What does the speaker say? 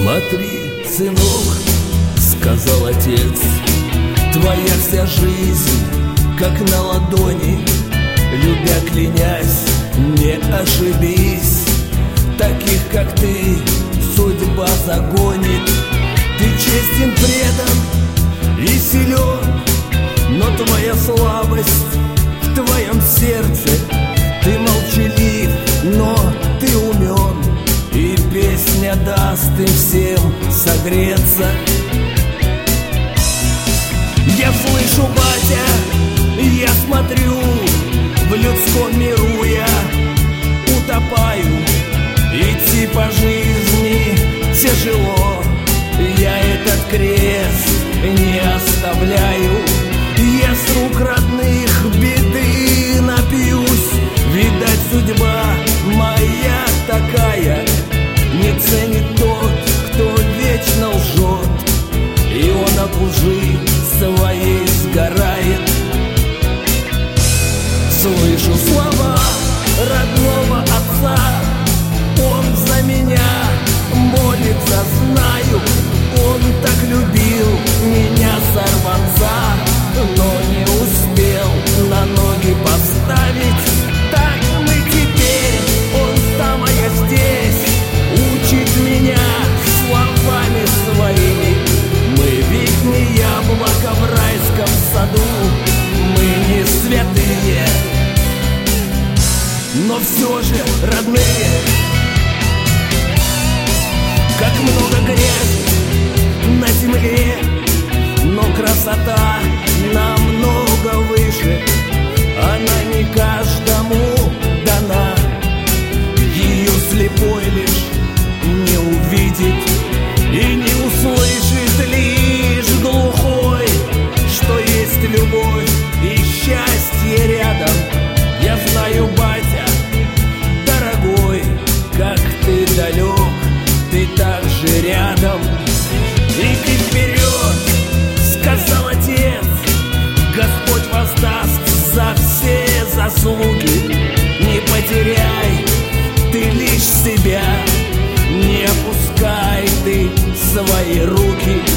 Смотри, сынок, сказал отец, твоя вся жизнь как на ладони. Любя, клянясь, не ошибись. Таких, как ты, судьба загонит. Ты честен, предан и силен, но твоя слабость в твоем сердце. Ты молчалив, но ты умен, и песня даст им всем согреться. Я слышу, батя, я смотрю, в людском миру я утопаю. Идти по жизни тяжело, я этот крест не оставляю. Я с рук родных беды напьюсь. Видать, судьба моя такая, не ценит тот, кто вечно лжет, и он от лжи своей сгорает. Слышу слова родного отца, он за меня молится, знаю. Он так любил меня, сорванца, но не успел на ноги поставить. Так мы теперь, он там, а я здесь, учит меня словами своими. Мы ведь не яблоко в райском саду, мы не святые, но все же родные. Как много грязи на земле, но красота намного выше. Она не каждому дана, ее слепой лишь не увидит и не услышит лишь глухой, что есть любовь и счастье рядом. Я знаю, батя, дорогой, как ты далек, ты так же рядом. Иди вперед, сказал отец, Господь воздаст за все заслуги. Не потеряй ты лишь себя, не опускай ты свои руки.